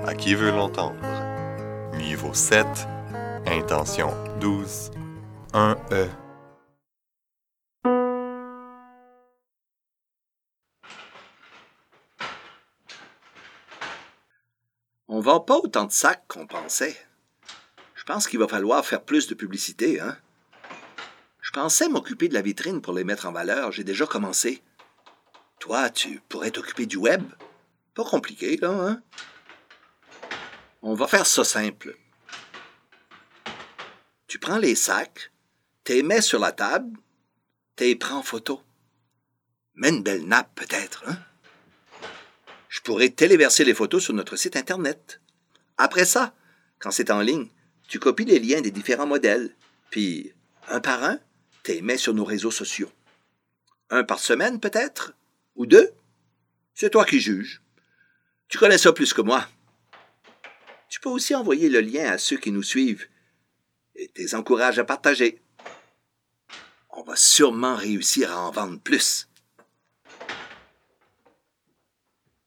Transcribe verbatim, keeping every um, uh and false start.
À qui veut l'entendre? Niveau sept, intention douze, un E. On vend pas autant de sacs qu'on pensait. Je pense qu'il va falloir faire plus de publicité, hein? Je pensais m'occuper de la vitrine pour les mettre en valeur. J'ai déjà commencé. Toi, tu pourrais t'occuper du web? Pas compliqué, là, hein? On va faire ça simple. Tu prends les sacs, t'es mets sur la table, t'es prends en photo. Mets une belle nappe, peut-être, hein? Je pourrais téléverser les photos sur notre site Internet. Après ça, quand c'est en ligne, tu copies les liens des différents modèles, puis, un par un, t'es mets sur nos réseaux sociaux. Un par semaine, peut-être? Ou deux? C'est toi qui juges. Tu connais ça plus que moi. Tu peux aussi envoyer le lien à ceux qui nous suivent et t'es encourages à partager. On va sûrement réussir à en vendre plus.